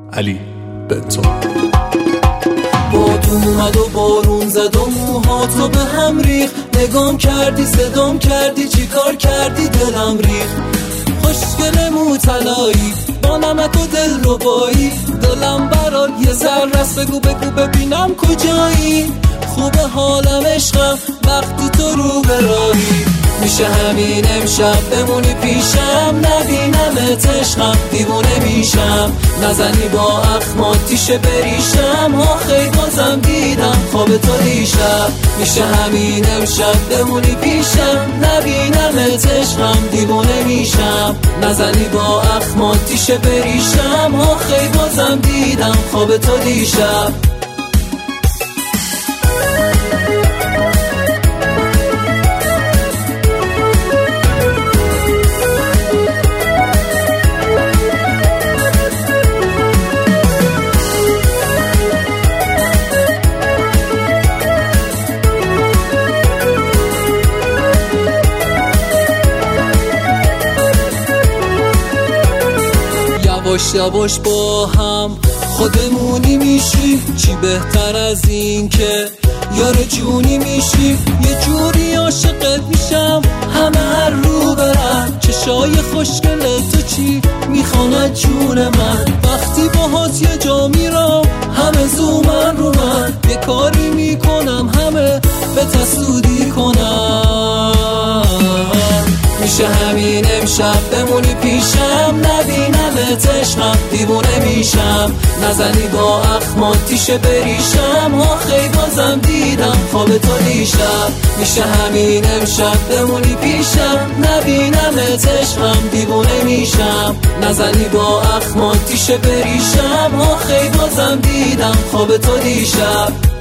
علی بنتو. باد اومد و بارون زد و موهاتو به هم ریخت، نگام کردی صدام کردی چی کار کردی دلم ریخت. خوشگل موطلایی با نمک و دل ربایی، دلم برات یه ذره است، بگو بگو ببینم کجایی. خوبه حالم عشقم وقتی تو رو براهی، میشه همین امشب بمونی پیشم، نبینمت عشقم دیوونه میشم. نزنی با اخماتیشه بریشم، آخی بازم دیدم خواب تو دیشب. میشه همین امشب بمونی پیشم، نبینمت عشقم دیوونه میشم. نزنی با اخماتیشه بریشم، آخی بازم دیدم خواب تو دیشب. یواش یواش با هم خودمونی میشیم، چی بهتر از این که یار جونی میشیم. یه جوری عاشقت میشم همه هر رو برن، چشای خوشگل تو چی میخوان از جون من. وقتی باهات یه جا میرم همه زومن رو من، یه کاری میکنم همه به تسودی کنم. میشه همین امشب بمونی پیشم، نبینمت عشقم دیوونه میشم. نزنی با اخماتیشه بریشم، آخی بازم دیدم خواب تو دیشب. میشه همین امشب بمونی پیشم، نبینمت عشقم دیوونه میشم. نزنی با اخماتیشه بریشم، آخی بازم دیدم خواب تو دیشب.